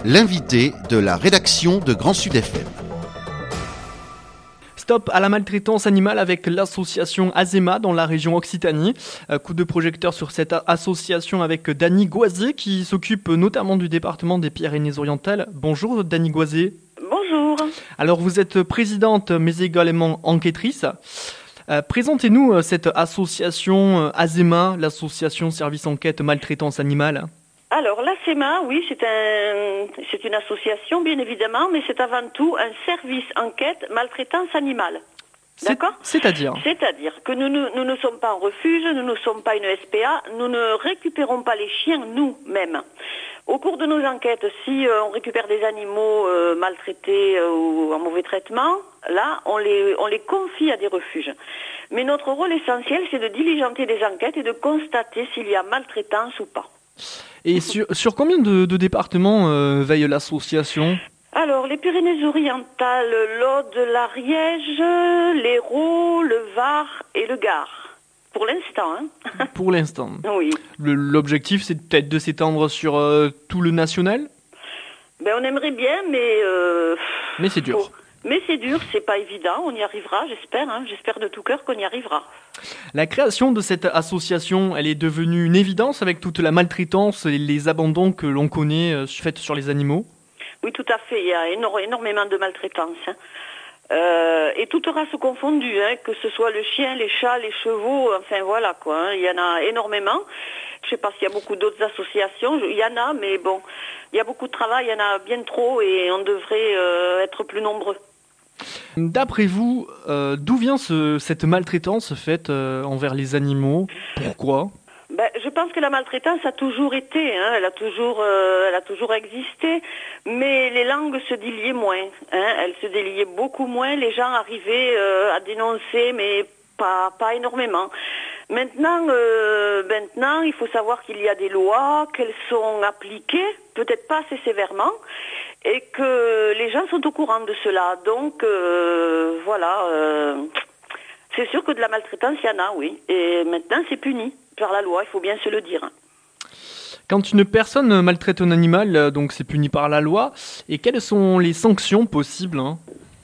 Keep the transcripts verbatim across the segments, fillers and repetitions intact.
l'invité de la rédaction de Grand Sud F M. Stop à la maltraitance animale avec l'association Azema dans la région Occitanie. Coup de projecteur sur cette association avec Dany Goisé qui s'occupe notamment du département des Pyrénées-Orientales. Bonjour Dany Goisé. Bonjour. Alors vous êtes présidente mais également enquêtrice. Euh, présentez-nous cette association Azema, l'association Service Enquête Maltraitance Animale. Alors l'Azema, oui, c'est un, c'est une association bien évidemment, mais c'est avant tout un service enquête maltraitance animale. D'accord ? C'est-à-dire C'est-à-dire que nous, nous, nous ne sommes pas en refuge, nous ne sommes pas une S P A, nous ne récupérons pas les chiens nous-mêmes. Au cours de nos enquêtes, si euh, on récupère des animaux euh, maltraités euh, ou en mauvais traitement, là, on les, on les confie à des refuges. Mais notre rôle essentiel, c'est de diligenter des enquêtes et de constater s'il y a maltraitance ou pas. Et sur, sur combien de, de départements euh, veille l'association ? Alors, les Pyrénées-Orientales, l'Aude, l'Ariège, l'Hérault, le Var et le Gard. Pour l'instant, hein. Pour l'instant. Oui. Le, l'objectif, c'est peut-être de s'étendre sur euh, tout le national ? Ben, on aimerait bien, mais... Euh, mais c'est dur. faut... Mais c'est dur, c'est pas évident, on y arrivera, j'espère, hein, j'espère de tout cœur qu'on y arrivera. La création de cette association, elle est devenue une évidence avec toute la maltraitance et les abandons que l'on connaît euh, faits sur les animaux ? Oui, tout à fait, il y a éno- énormément de maltraitance. Hein. Euh, et toutes races confondues, hein, que ce soit le chien, les chats, les chevaux, enfin voilà quoi, hein, il y en a énormément. Je sais pas s'il y a beaucoup d'autres associations, il y en a, mais bon, il y a beaucoup de travail, il y en a bien trop et on devrait euh, être plus nombreux. D'après vous, euh, d'où vient ce, cette maltraitance faite euh, envers les animaux ? Pourquoi ? Ben, je pense que la maltraitance a toujours été, hein, elle a toujours, euh, elle a toujours existé, mais les langues se déliaient moins. Hein, elles se déliaient beaucoup moins. Les gens arrivaient euh, à dénoncer, mais pas, pas énormément. Maintenant, euh, maintenant, il faut savoir qu'il y a des lois, qu'elles sont appliquées, peut-être pas assez sévèrement, et que les gens sont au courant de cela. Donc, euh, voilà, euh, c'est sûr que de la maltraitance, il y en a, oui. Et maintenant, c'est puni par la loi, il faut bien se le dire. Quand une personne maltraite un animal, donc c'est puni par la loi, et quelles sont les sanctions possibles, hein ?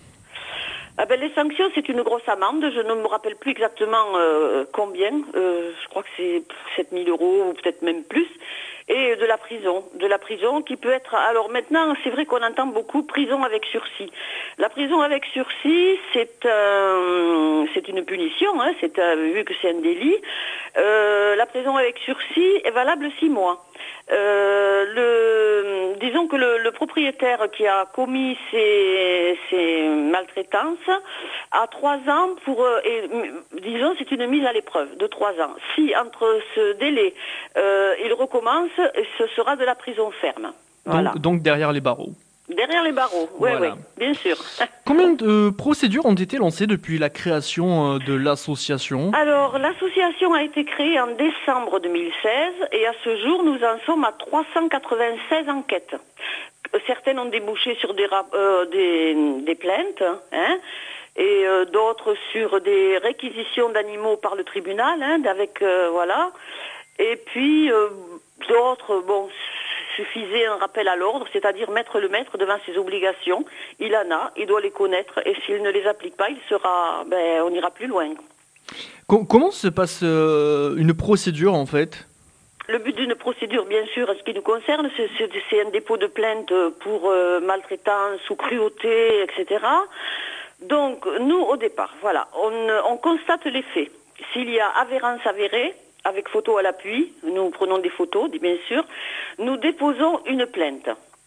Ah ben, les sanctions, c'est une grosse amende. Je ne me rappelle plus exactement euh, combien. Euh, je crois que c'est sept mille euros ou peut-être même plus. Et de la prison. De la prison qui peut être... Alors maintenant, c'est vrai qu'on entend beaucoup prison avec sursis. La prison avec sursis, c'est, euh, c'est une punition, hein, c'est, euh, vu que c'est un délit. Euh, la prison avec sursis est valable six mois. Euh, le, disons que le, le propriétaire qui a commis ces, ces maltraitances a trois ans pour, euh, et, disons, c'est une mise à l'épreuve de trois ans. Si entre ce délai, euh, il recommence, ce sera de la prison ferme. Voilà. Donc, donc derrière les barreaux. Derrière les barreaux, oui, voilà. oui, bien sûr. Combien de procédures ont été lancées depuis la création de l'association ? Alors, l'association a été créée en décembre deux mille seize et à ce jour, nous en sommes à trois cent quatre-vingt-seize enquêtes. Certaines ont débouché sur des, euh, des, des plaintes, hein, et euh, d'autres sur des réquisitions d'animaux par le tribunal, hein, avec, euh, voilà. Et puis, euh, d'autres, bon... suffisait un rappel à l'ordre, c'est-à-dire mettre le maître devant ses obligations. Il en a, il doit les connaître, et s'il ne les applique pas, il sera, ben, on ira plus loin. Comment se passe euh, une procédure en fait ? Le but d'une procédure, bien sûr, en ce qui nous concerne, c'est, c'est, c'est un dépôt de plainte pour euh, maltraitance ou cruauté, et cetera. Donc, nous, au départ, voilà, on, on constate les faits. S'il y a avérance avérée, avec photo à l'appui, nous prenons des photos, bien sûr, nous déposons une plainte.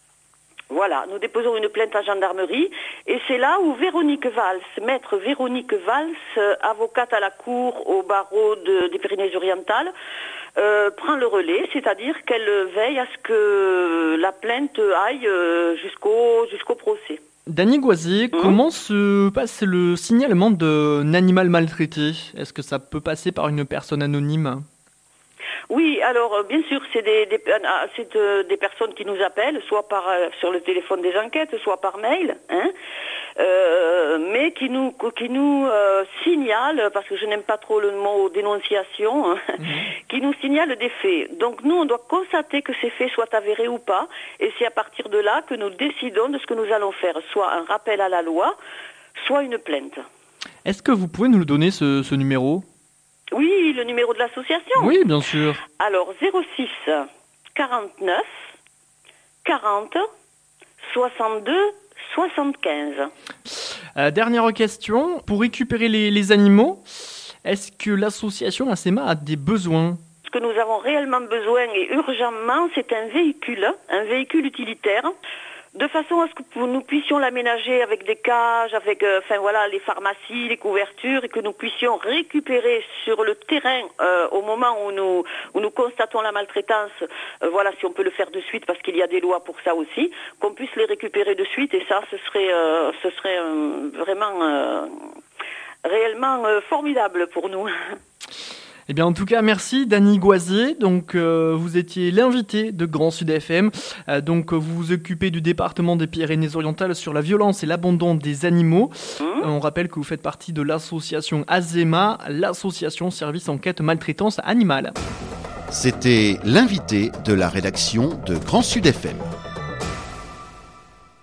Voilà, nous déposons une plainte à gendarmerie et c'est là où Véronique Valls, maître Véronique Valls, avocate à la cour au barreau de, des Pyrénées-Orientales, euh, prend le relais, c'est-à-dire qu'elle veille à ce que la plainte aille euh, jusqu'au, jusqu'au procès. Dany Goisé, mmh. comment se passe le signalement d'un animal maltraité ? Est-ce que ça peut passer par une personne anonyme ? Oui, alors bien sûr, c'est des, des, c'est des personnes qui nous appellent, soit par sur le téléphone des enquêtes, soit par mail. Hein. euh, mais qui nous qui nous euh, signale, parce que je n'aime pas trop le mot dénonciation, hein, mmh. qui nous signale des faits. Donc nous, on doit constater que ces faits soient avérés ou pas, et c'est à partir de là que nous décidons de ce que nous allons faire, soit un rappel à la loi, soit une plainte. Est-ce que vous pouvez nous le donner, ce, ce numéro ? Oui, le numéro de l'association. Oui, bien sûr. Alors, zéro six quarante-neuf quarante soixante-deux soixante-quinze. Euh, dernière question, pour récupérer les, les animaux, est-ce que l'association ASEMA a des besoins ? Ce que nous avons réellement besoin et urgemment, c'est un véhicule, un véhicule utilitaire, de façon à ce que nous puissions l'aménager avec des cages, avec euh, enfin voilà, les pharmacies, les couvertures, et que nous puissions récupérer sur le terrain euh, au moment où nous où nous constatons la maltraitance, euh, voilà, si on peut le faire de suite parce qu'il y a des lois pour ça aussi, qu'on puisse les récupérer de suite, et ça ce serait euh, ce serait euh, vraiment euh, réellement euh, formidable pour nous. Eh bien, en tout cas, merci Dany Goisier. Donc, euh, vous étiez l'invité de Grand Sud F M. Euh, donc, vous vous occupez du département des Pyrénées-Orientales sur la violence et l'abandon des animaux. Mmh. Euh, on rappelle que vous faites partie de l'association ASEMA, l'association Service Enquête Maltraitance Animale. C'était l'invité de la rédaction de Grand Sud F M.